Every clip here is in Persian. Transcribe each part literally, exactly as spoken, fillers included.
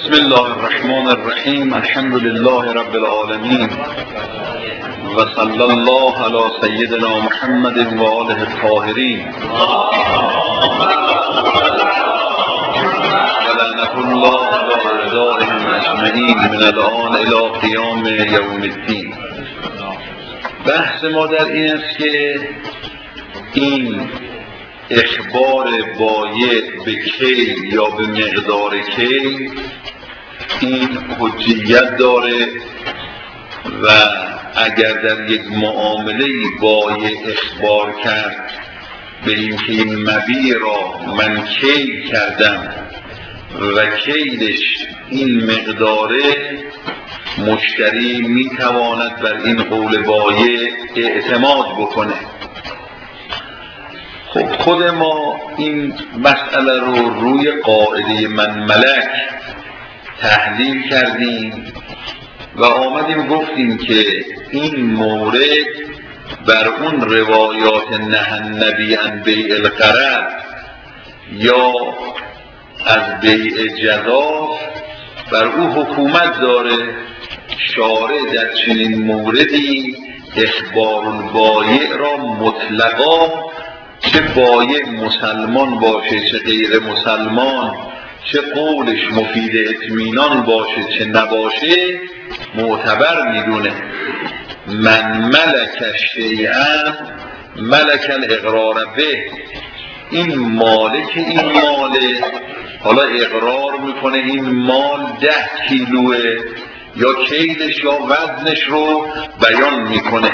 بسم الله الرحمن الرحیم. الحمد لله رب العالمین و صلی الله علی سیدنا محمد و آله الطاهرین و لعنة الله علی اعدائهم اجمعین من الآن الی قیام یوم الدین. بحث ما در این است که این اخبار باید به کی یا به مقدار کی این حجیت داره و اگر در یک معامله باید اخبار کرد به اینکه این مبیع را من کیل کردم و کیلش این مقداره، مشتری میتواند بر این قول باید اعتماد بکنه. خب خود ما این مسئله رو روی قاعده من ملک تحلیل کردیم و آمدیم گفتیم که این مورد بر اون روایات نهی النبی عن بیع الغرض یا از بیع جزاف بر او حکومت داره. شارع در چنین موردی اخبار البایع را مطلقا، چه بایع مسلمان باشه چه غیر مسلمان، چه قولش مفید اطمینان باشه چه نباشه، معتبر میدونه. من ملک شیئا ملک الاقرار به. این مالک این ماله، حالا اقرار میکنه این مال ده کیلوه یا کیلش یا وزنش رو بیان میکنه.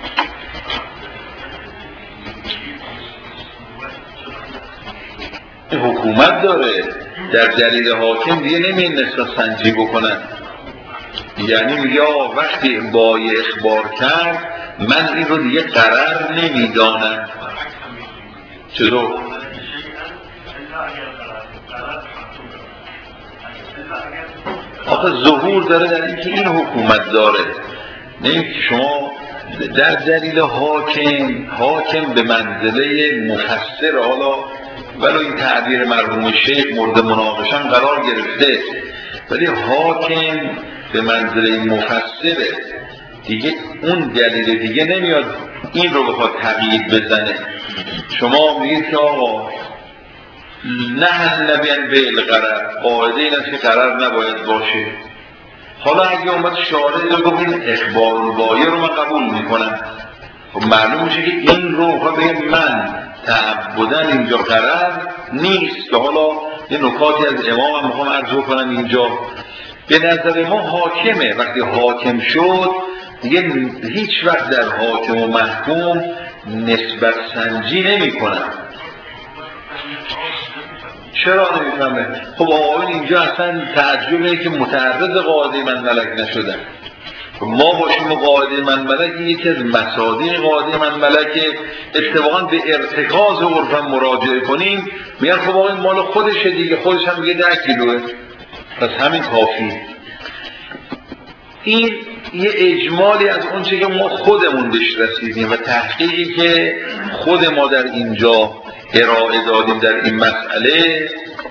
حکومت داره در دلیل حاکم دیگه نمی‌این نسبت سنجی بکنن. یعنی میگه وقتی بایع اخبار کرد من این رو دیگه قرار نمیدانم. چطور؟ آخه ظهور داره در اینکه این حکومت داره، نه اینکه شما در دلیل حاکم حاکم به منزله مفسر، حالا ولو این تعبیر مرحوم شیخ مورد مناقشه قرار گرفته، ولی حاکم به منزله مفسره دیگه. اون دلیل دیگه نمیاد این رو بخواد تقیید بزنه. شما میگید که آقا نه النبی عن بیع الغرض، قاعده این است که قرار نباید باشه. حالا اگه اومد شارع رو گفت این اخبار البایع رو من قبول میکنم، خب معلوم میشه که این رو بگه من تعبدن اینجا قرار نیست. که حالا یه نکاتی از امام هم میخوام عرض کنم اینجا. به نظر ما حاکمه، وقتی حاکم شد دیگه هیچ وقت در حاکم و محکوم نسبت سنجی نمی کنم. چرا نمیفهمه؟ خب آقایون اینجا اصلا تعجب اینه که متعرض قاعده من ملک نشدن. ما باشیم و قاعده من ملک یکی از مصادیق قاعده من ملک، اتفاقا به ارتکاز عرفا مراجعه کنیم میگن خب آقا این مال خودشه دیگه، خودش هم میگه ده کیلوه، پس همین کافی. این یه اجمالی از اون چه که ما خودمون بهش رسیدیم و تحقیقی که خود ما در اینجا ارائه دادیم در این مسئله.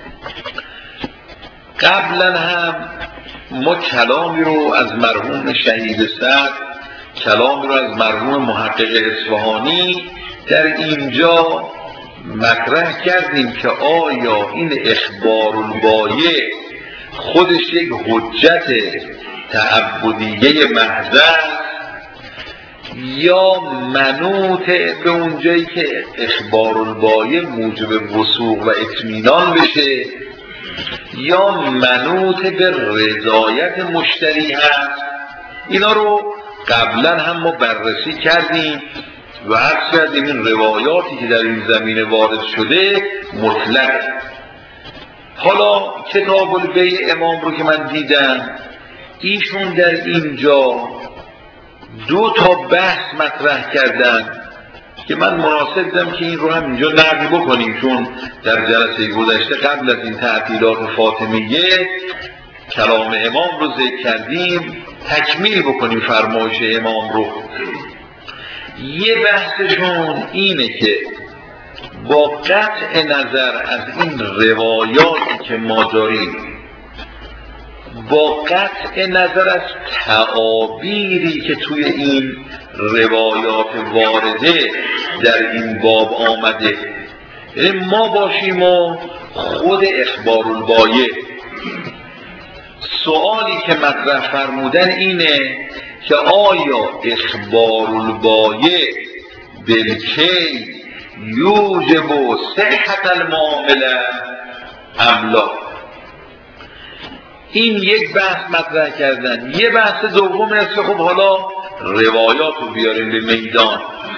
قبلا هم ما کلامی رو از مرحوم شهید سعد، کلامی رو از مرحوم محقق اصفهانی در اینجا مطرح کردیم که آیا این اخبار البایع خودش یک حجت تعبدیه محض یا منوط به اونجایی که اخبار البایع موجب وثوق و اطمینان بشه، یا منوط به رضایت مشتری هست. اینا رو قبلا هم ما بررسی کردیم و عرض کردیم این روایاتی که در این زمینه وارد شده مطلق. حالا کتاب البیع امام رو که من دیدم، ایشون در اینجا دو تا بحث مطرح کردن که من مناسب دیدم که این رو هم اینجا نقل بکنیم، چون در جلسه گذشته قبل از این تعطیلات فاطمیه کلام امام رو ذکر کردیم، تکمیل بکنیم فرمایش امام رو. یه بحثشون اینه که با قطع نظر از این روایاتی که ما داریم با قطع نظر از تعابیری که توی این روایات وارده در این باب آمده، یعنی ما باشیم و خود اخبار البایع. سوالی که مطرح فرمودن اینه که آیا اخبار البایع بالکی یوجب صحت المعامله ام لا؟ این یک بحث مطرح کردن. یه بحث دوم است که خب حالا روایات رو بیاریم به میدان.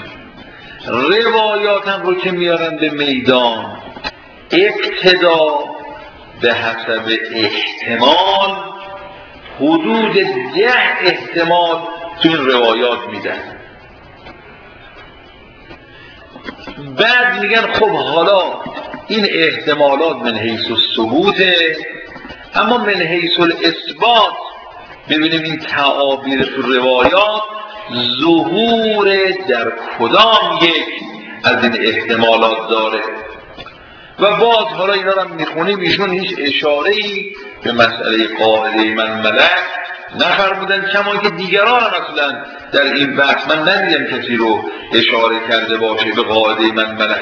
روایات هم رو که میارن به میدان ابتدا به حسب احتمال حدود ده احتمال تو این روایات میدن. بعد میگن خب حالا این احتمالات من حیث الثبوته، اما من حیث الاثبات ببینیم این تعابیر تو روایات ظهور در کدام یک از این احتمالات داره. و باز حالا اینا رو میخونیم ایشون هیچ اشاره‌ای به مسئله قاعده من ملک نفرمودن، کما که دیگران هم اصلا در این بحث من ندیدم کسی رو اشاره کرده باشه به قاعده من ملک.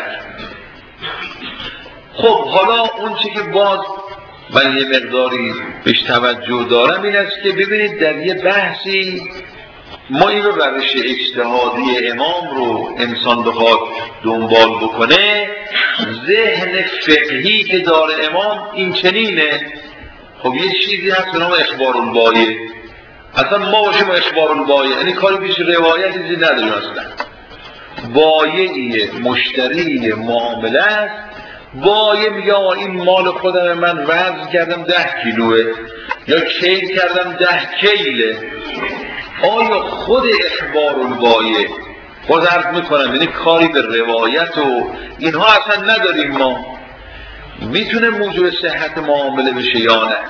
خب حالا اون چی که باز من یه مقداری بهش توجه دارم این است که ببینید در یه بحثی ما این رو روش اجتهادی امام رو انسان بخواد دنبال بکنه، ذهن فقهی که داره امام این چنینه. خب یه چیزی هست به نام اخبار البایع. اصلا ما باشیم اخبار البایع یعنی کاری پیش روایتی چیزی نداریم، اصلا بایعیه، مشتری معامله است. بایع میگه این مال خودم، من وزن کردم ده کیلوه یا کیل کردم ده کیله. آیا خود اخبار البایع باز عرض میکنم یعنی کاری به روایت و اینها اصلا نداریم ما، میتونه موجب صحت معامله بشه یا نه؟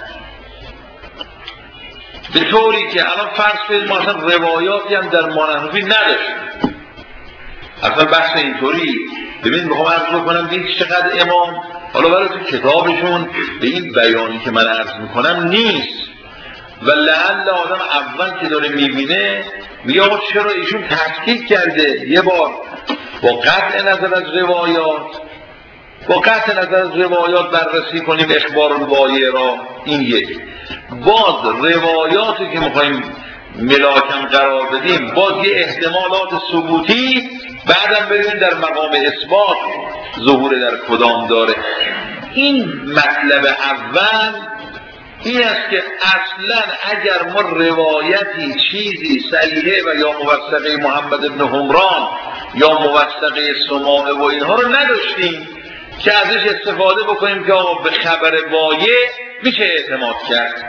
به طوری که الان فرض کنید ما اصلا روایاتی هم در مانحنفی نداشتیم، اصلا بحث اینطوری. ببین میخوام عرض بکنم دید چقدر امام حالا برای تو کتابشون به این بیانی که من عرض میکنم نیست و لعل آدم اول که داره میبینه میگه آقا چرا ایشون تحقیق کرده یه بار با قطع نظر از روایات با قطع نظر از روایات بررسی کنیم اخبار البایع را. این یک. باز روایاتی که میخوایم ملاکم قرار بدیم باز یه احتمالات ثبوتی، بعدم بریم در مقام اثبات ظهور در کدام داره. این مطلب اول این است که اصلا اگر ما روایتی چیزی صحیحه و یا موثقه محمد بن حمران یا موثقه سماعه و اینها رو نداشتیم که ازش استفاده بکنیم که آقا به خبر بایع میشه اعتماد کرد،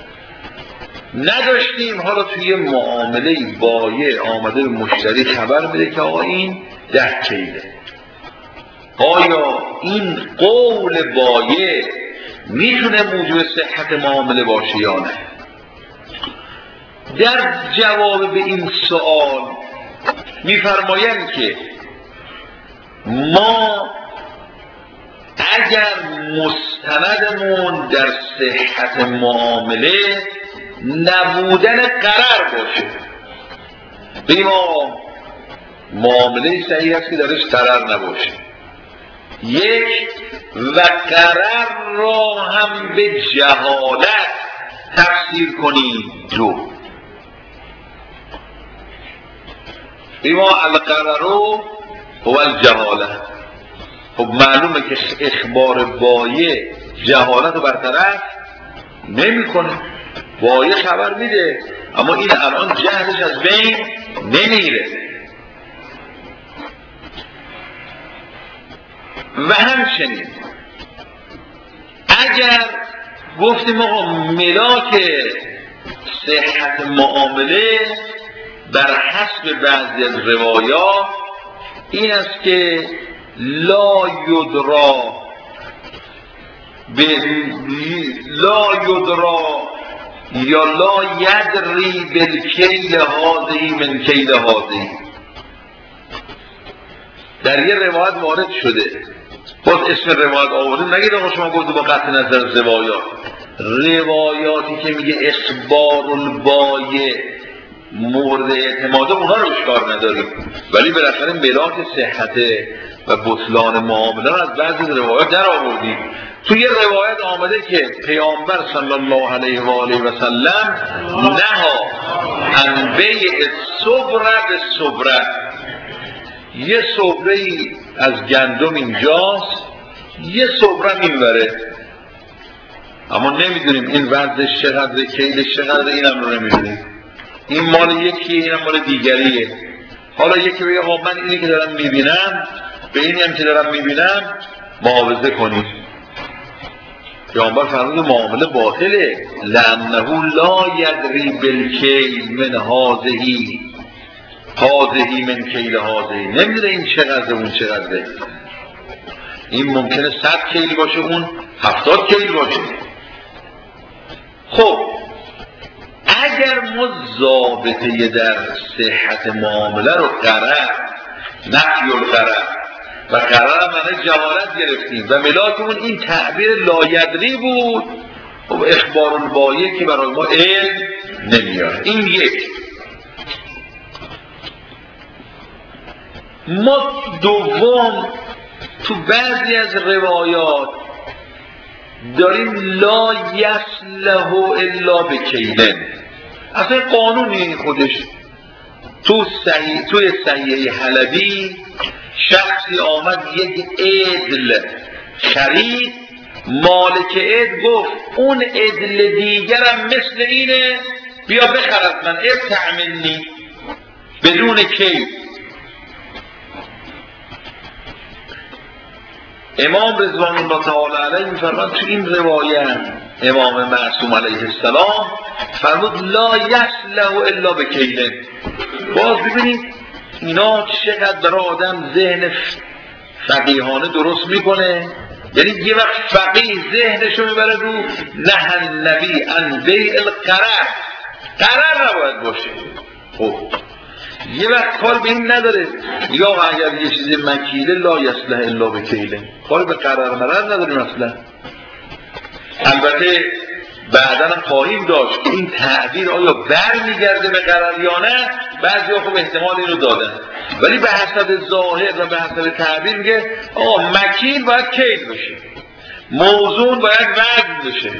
نداشتیم. حالا توی معامله بایع آمده به مشتری خبر میده که آقا این ده کیله. آیا این قول بایع میتونه موجب صحت معامله باشه یا نه؟ در جواب به این سوال میفرمایند که ما اگر مستندمون در صحت معامله نبودن قرار باشه، به ما معامله صحیح است که درش قرار نباشه، یک و قرار را هم به جهالت تفسیر کنیم، دو اما القرارو هو الجهاله. خب معلومه که اخبار بایع جهالت رو برطرف نمیکنه. بایع خبر میده اما این الان جهلش از بین نمیره. و همچنین اگر گفتیم آقا ملاک صحت معامله بر حسب بعضی از روایات این است که لا یدرا به لا یدرا یا لا یدری بالکیل هذه من کیل هذه. در یه روایت وارد شده، باز اسم روایت آورده، نگید آقا شما گفتید با قطع نظر روایات، روایاتی که میگه اخبار البایع مورد اعتماده اونها رو اشکار نداریم، ولی بالاخره ملاک صحت و بطلان معامله رو از بعضی روایات در آوردیم. توی یه روایت آمده که پیامبر صلی الله علیه و آله و سلم نها عن بیع الصبره بالصبره، یه صبره ای از گندم اینجاست، یه صبره اینوره، اما نمیدونیم این وزنش چقدره، کیلش چقدره، اینم رو نمیدونیم، این مال یکیه اینم مال دیگریه. حالا یکی بگه خب من اینی که دارم میبینم به اینی هم که دارم میبینم معاوضه کنید. پیامبر فرمود معامله باطله، لانه لا یدری بالکیل من هذه هذه من کیل هذه، نمیدونه این چقدره اون چقدره، این ممکنه صد کیل باشه اون هفتاد کیل باشه. خب اگر ما ضابطه در صحت معامله رو قرار نفی القرار و قرار معنی جهالت گرفتیم و ملاکمون این تعبیر لایدری بود، و اخبار البایع که برای ما علم نمیاره. این یک. ما دوم تو بعضی از روایات داریم لا یصلح الا بکیلن، اصلا قانونی خودش. تو صحیح توی صحیح حلبی شخصی آمد یک عدل خرید، مالک عدل گفت اون عدل دیگرم مثل اینه بیا بخر از من، ابتع منی، بدون کیل. امام رضوان الله تعالی علیه میفرماد تو این روایت امام معصوم علیه السلام فرمود لا یصلح الا بکیلن. باز ببینید اینا چقدر برای آدم ذهن فقیهانه درست میکنه. یعنی یه وقت فقیه ذهنشو میبره رو نه النبی عن بیع القرار، قرار نباید باشه. خب یه وقت کار به این نداره، یا اگر یه چیزی مکیله لا یصلح الا بکیله، کار به قرار مرر نداریم اصلا. البته بعدا هم خواهیم داشت که این تعبیر آیا بر میگرده به قرار یا نه. بعضی ها خب احتمال اینو دادن، ولی به حسب ظاهر و به حسب تعبیر میگه آقا مکیل باید کیل بشه، موزون باید وزن بشه،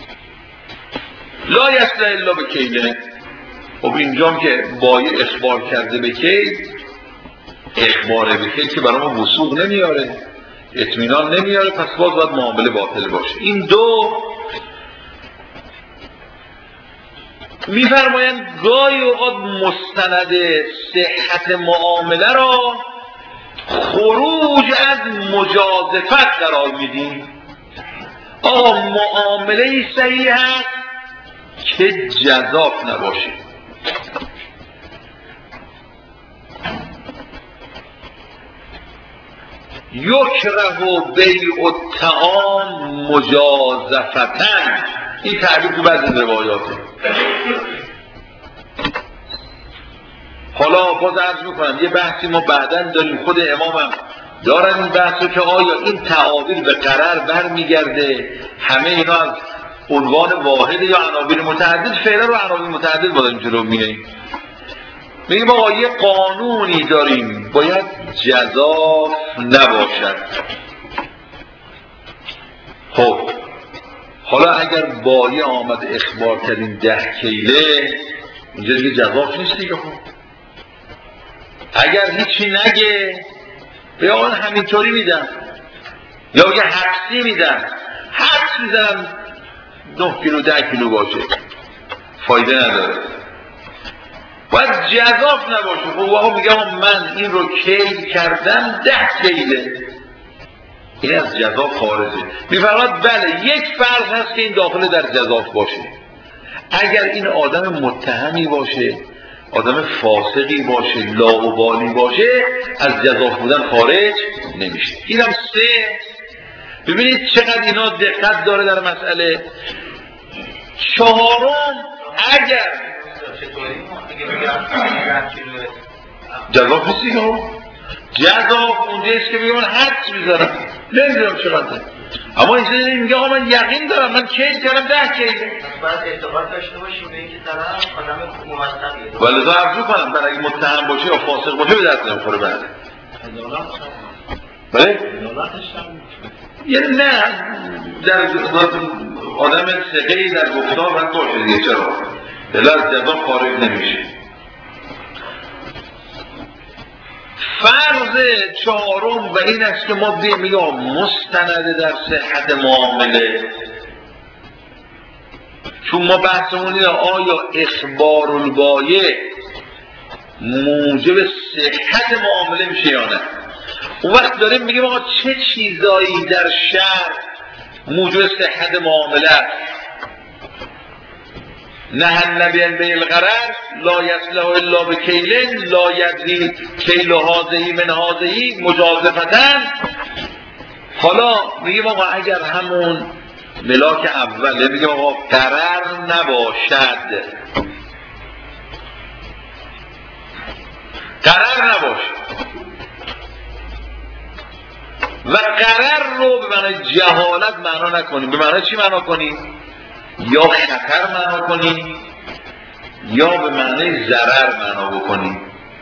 لا یصلح الا بکیله. خب اینجام که بایع اخبار کرده به کیل، اخبار به کیل که برای ما وثوق نمیاره، اطمینان نمیاره، پس باز باید معامله باطل باشه. این دو میفرمایند گاهی اوقات مستند صحت معامله را خروج از مجازفت قرار میدیم. آقا معامله صحیح هست که جزاف نباشه. یکره بیع الطعام مجازفتن، این تعبیر تو بعضی روایاته. حالا باز عرض میکنم یه بحثی ما بعداً داریم، خود امام هم دارن این بحثو که آیا این تعابیر به قرار برمیگرده، همه اینا از عنوان واحد یا عناوین متعدد. فعلا رو عناوین متعدد بودیم جلو میاییم، میگیم آقا یه قانونی داریم باید جزاف نباشد. خب حالا اگر بایع آمد اخبار کردیم ده کیله، اینجا دیگه جزاف نیست دیگه. خب اگر هیچی نگه به آن همینطوری میدن، یا بگه حبسی میدن، حبس میدن نه کیلو ده کیلو باشه، فایده نداره، باید جزاف نباشه. خب واقعا میگم من این رو کیل کردم ده کیله، این از جزاف خارجه. میفرماد بله یک فرض هست که این داخل در جزاف باشه، اگر این آدم متهمی باشه، آدم فاسقی باشه، لاابالی باشه، از جزاف بودن خارج نمیشه. اینم سه. ببینید چقدر اینا دقت داره در مسئله. چهارم اگر جزاف نیستی ها، جزاف اونجایست که بگم حدس میذارم، نمیدونم چقدر اما این چیزی میگه آقا من یقین دارم من کیل کردم ده کیله. باید اعتقاد داشته باشیم به اینکه طرف آدم موثقیه. ولذا عرض کنم برای اگه متهم باشه یا فاسق باشه به دست نمیخوره بعد. بله؟ یعنی نه در آدم ثقه‌ای در گفتار باید باشه دیگه چرا؟ دل از جزا خارج نمیشه. فرض چهارم و این است که ما بیم یا مستند در صحت معامله، چون ما بحثمون اینه آیا اخبار البایع موجب صحت معامله میشه یا نه. اون وقت داریم میگیم آقا چه چیزایی در شرع موجب صحت معامله است. نه النبی بیل غرر لا یصلح الا بکیلن لا یدری کیل هذه من هذه مجازفة. حالا میگیم آقا اگر همون ملاک اوله میگیم آقا غرر نباشد، غرر نباشد و غرر رو به معنی جهالت معنا نکنیم. به معنی چی معنا کنیم؟ یا خطر معنا کنیم یا به معنی ضرر معنا بکنیم.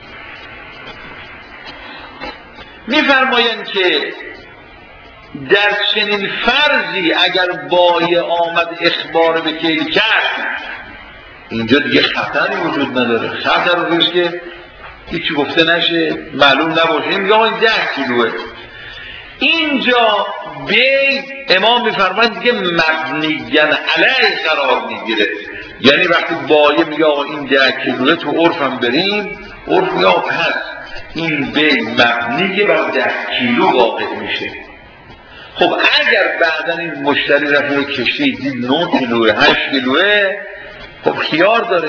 میفرمایند که در چنین فرضی اگر بایع آمد اخبار به کیل کرد اینجا دیگه خطری وجود نداره. خطر رو روش که هیچی گفته نشه معلوم نباشه یا این ده کیلوه. اینجا بی امام میفرمایند دیگه مبنیاً علیه قرار میگیره. یعنی وقتی بایع میگه آقا این ده کیلوه تو عرفم بریم، عرف یا پس این بی مبنی بر ده کیلو واقع میشه. خب اگر بعدن این مشتری رفته کشتی دید نه کیلوه هشت کیلوه، خب خیار داره.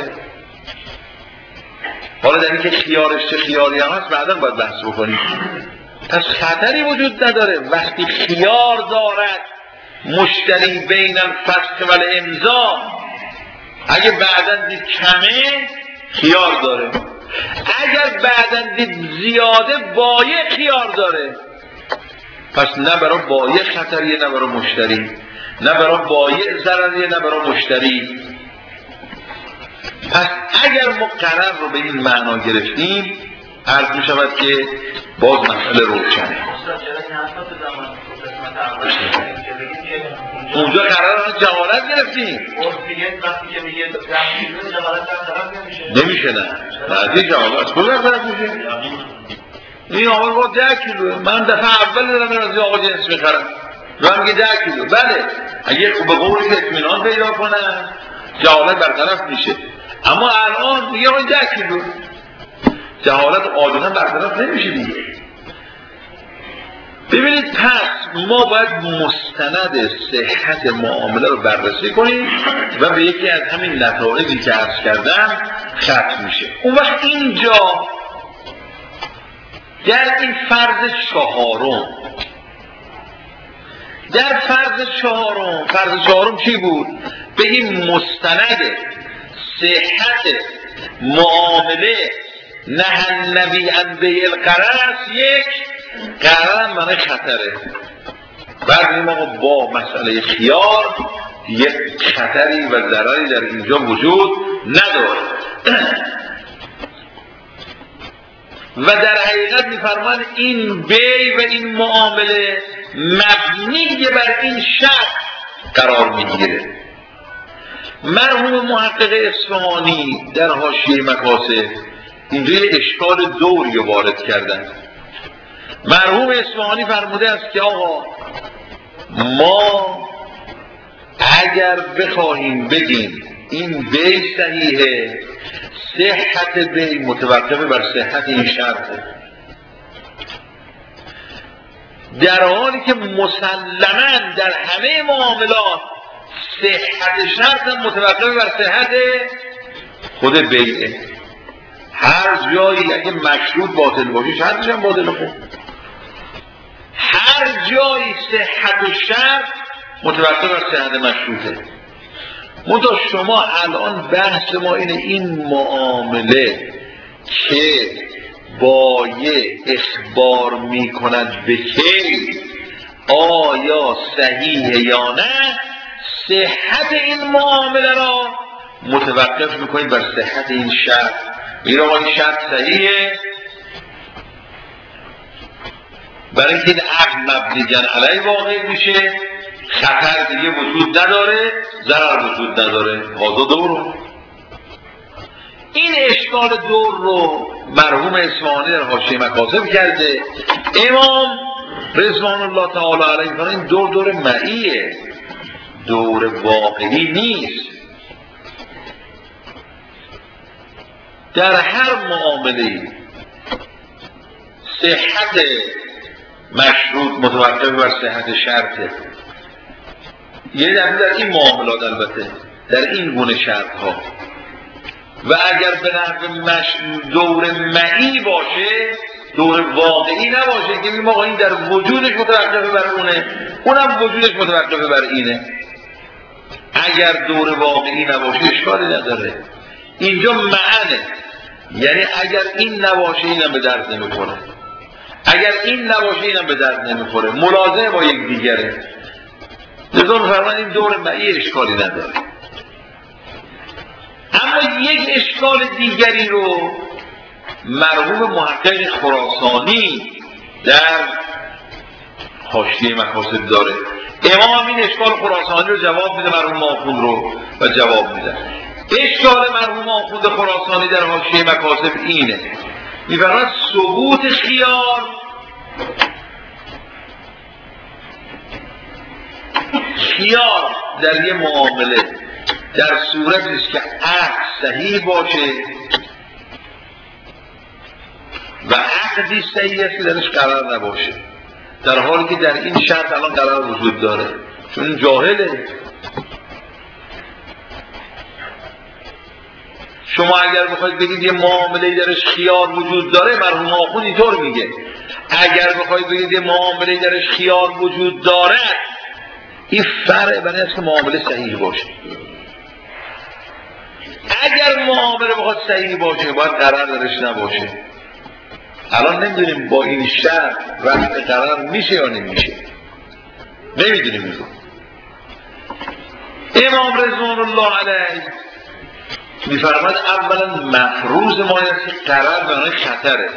حالا در این که خیارش چه خیاری هم هست بعدن باید بحث بکنیم. پس خطری وجود نداره وقتی خیار دارد مشتری بین الفسخ و الامضا. اگه بعدن دید کمه خیار داره، اگر بعدن دید زیاده بایع خیار داره. پس نه برای بایع خطریه نه برای مشتری، نه برای بایع ضرریه نه برای مشتری. پس اگر ما قرار رو به این معنا گرفتیم عرض می شود که باز مسئله روشنه. اونجا قرار رو جهالت گرفتیم نمیشه. نه نه جهالت کجا طرف میشه؟ این آقا با ده کیلوه، من دفعه اول دارم از آقا جنس میخرم و میگه ده کیلو. بله اگه به قولی اطمینان پیدا کنن جهالت برطرف میشه. اما الان میگه آقا ده کیلو، جهالت عادتا برطرف نمیشه دیگه. ببینید پس ما باید مستند صحت معامله رو بررسی کنیم و به یکی از همین نتایجی که عرض کردم ختم میشه. اون وقت اینجا در این فرض چهارم در فرض چهارم فرض چهارم چی بود؟ بگیم مستند صحت معامله نه النبی ان بیع الغرر یک قرار معنی خطره. بعد این موقع با مسئله خیار یک خطری و ضرری در اینجا وجود نداره. و در حقیقت میفرمان این بی و این معامله مبنی بر این شرط قرار میگیره. مرحوم محقق اصفهانی در حاشیه مقاصد اینجا یه اشکال دوری وارد کردن. مرحوم اصفهانی فرموده است که آقا ما اگر بخواهیم بگیم این بی صحیحه، صحت بی متوقف بر صحت این شرطه، در حالی که مسلماً در همه معاملات صحت شرط متوقف بر صحت خود بیعه. هر جایی اگه مشروط باطل باشه شرطش هم باطل خود. هر جایی صحت و شرط متوقف بر صحت مشروطه. منتها شما الان بحث ما اینه این معامله که بایع اخبار میکند به کی آیا صحیح یا نه، صحت این معامله را متوقف میکنید بر صحت این شرط. میگه آقا این شرط صحیحه، برای اینکه این عقد مبنی علیه واقع میشه، خطر دیگه وجود نداره، ضرر وجود نداره. هذا دور. این اشکال دور رو مرحوم اصفهانی در حاشیه مکاسب کرده. امام رضوان الله تعالی علیه فرمود این دور دور معیه، دور واقعی نیست. در هر معامله صحت مشروط متوقف بر صحت شرطه. یعنی در این معاملات البته در این گونه شرط ها، و اگر به نحو مش... دور معی باشه، دور واقعی نباشه که میگم آقا این در وجودش متوقف بر اونه، اونم وجودش متوقف بر اینه، اگر دور واقعی نباشه اشکالی نداره. اینجا معنه، یعنی اگر این نباشه اینم به درد نمیخوره، اگر این نباشه اینم به درد نمیخوره، ملازمه با یک دیگره. لذا فرمان این دور معی اشکالی نداره. اما یک اشکال دیگری رو مرحوم محقق خراسانی در حاشیه مکاسب داره. امام این اشکال خراسانی رو جواب میده، مرحوم آخوند رو و جواب میده. اشکال مرحوم آخوند خراسانی در حاشیه مکاسب اینه، میفرماید ثبوت خیار خیار در یه معامله در صورتی است که عقد صحیح باشه و عقدی صحیح است که درش قرار نباشه، در حالی که در این شرط الان قرار وجود داره، چون این جاهله. شما اگر بخواید بگید یه معامله درش خیار وجود داره، مرحوم آخوند اینطور میگه اگر بخواید بگید یه معامله درش خیار وجود داره، این فرع برای است که معامله صحیح باشه. اگر معامله بخواد صحیح باشه باید قرار درش نباشه. الان نمیدونیم با این شرط رفع قرار میشه یا نمیشه، نمیدونیم. میگو امام رضوان الله علیه میفرماد اولا مفروض ما است که قرار برای خطره،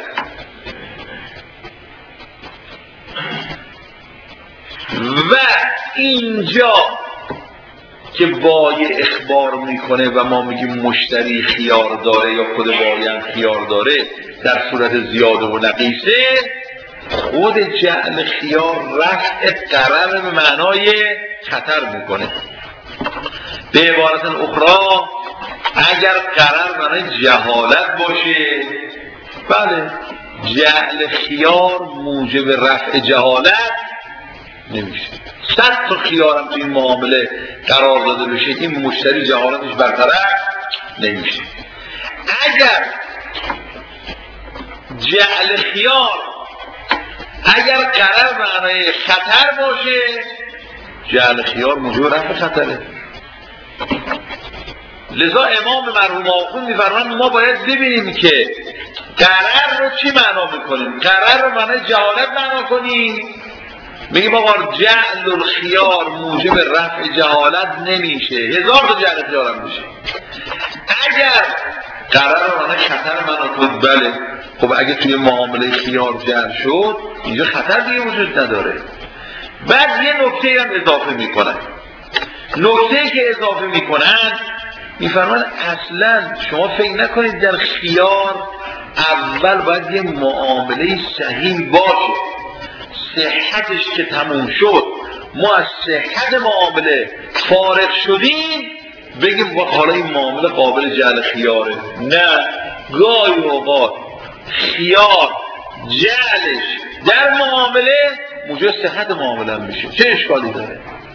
و اینجا که بایع اخبار میکنه و ما میگیم مشتری خیار داره یا خود بایع خیار داره در صورت زیاده و نقیصه، خود جعل خیار رفع قرار به معنای خطر میکنه. به عبارت اخرى اگر قرار برای جهالت باشه، بله جعل خیار موجب رفع جهالت نمیشه. صد تا خیار هم تو این معامله قرار داده بشه، این مشتری جهالتش برطرف نمیشه. اگر جعل خیار اگر قرار معنای خطر باشه، جعل خیار موجب رفع خطره. لذا امام مرحوم آخوند میفرمایند ما باید ببینیم که قرار رو چی معنا میکنیم. قرار رو معنای جهالت معنا کنیم، میگیم آقا جعل الخیار موجب رفع جهالت نمیشه، هزار تا جعل خیار هم میشه. اگر قرار رو معنای خطر معنا کنیم، بله خب اگه توی معامله خیار جعل شد اینجا خطر دیگه وجود نداره. بعد یه نکته هم اضافه میکنن. نکته که اضافه میکنن میفرمان اصلا شما فکر نکنید در خیار اول باید یه معامله صحیح باشه، صحتش که تموم شد ما از صحت معامله فارغ شدیم بگیم حالا این معامله قابل جعل خیاره. نه، گاهی اوقات خیار جعلش در معامله موجب صحت معامله هم میشه، چه اشکالی داره؟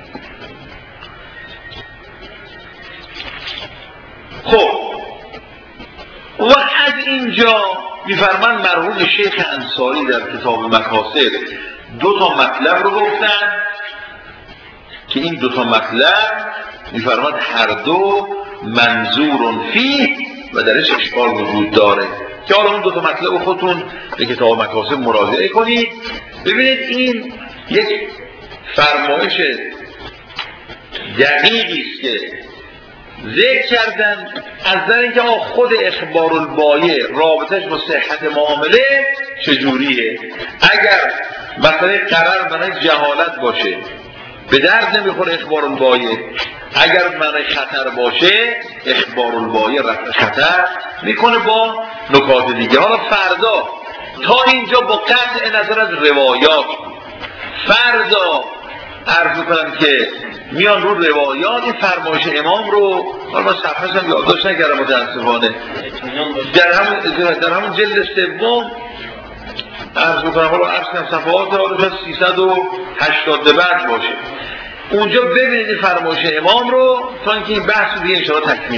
خب و از اینجا میفرمان مرحوم شیخ انصاری در کتاب مکاسب دو تا مطلب رو گفتن که این دو تا مطلب میفرماد هر دو منظور فیه و درش اشکال وجود داره، که حالا اون دو تا مطلب رو خودتون به کتاب مکاسب مراجعه کنید ببینید. این یک فرمایش دقیقی است که ذکر کردن از در اینکه خود اخبار البایع رابطش با صحت معامله چجوریه. اگر مثلا قرار معنی جهالت باشه به درد نمیخوره اخبار البایع، اگر معنی خطر باشه اخبار البایع رفع خطر میکنه با نکات دیگه. حالا فردا تا اینجا با قطع نظر از روایات، فردا عرض کنم که میان رو روایات این فرمایش امام رو، حالا من صفحه‌اش هم یادداشت نکردم متاسفانه، در همون در همون جلد سوم عرض کنم، حالا عرض کنم صفحات رو سیصد و هشتاد به بعد باشه، اونجا ببینید فرمایش امام رو تا اینکه این بحث دیگه ان شاء الله تکمیل